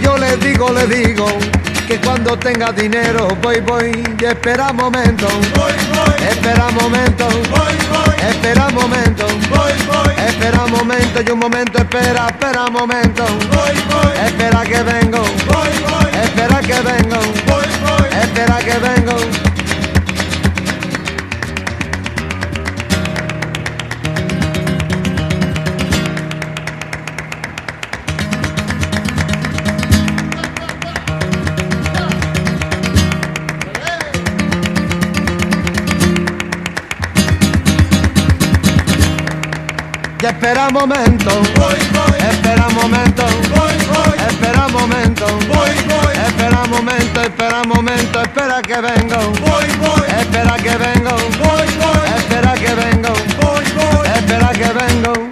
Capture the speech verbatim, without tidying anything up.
yo le digo, le digo que cuando tenga dinero voy, voy y espera momento, voy, voy, espera momento, voy, voy, espera momento, voy, voy, espera momento y un momento espera, espera momento, voy, voy, espera que vengo, voy, voy, espera que vengo, voy, voy. espera que vengo. Y espera momento, Voy, voy, espera momento, voy, voy, espera momento, voy, voy, espera momento, espera momento, espera que vengo, voy, voy, espera que vengo, voy, voy, espera que vengo, voy, voy. espera que vengo.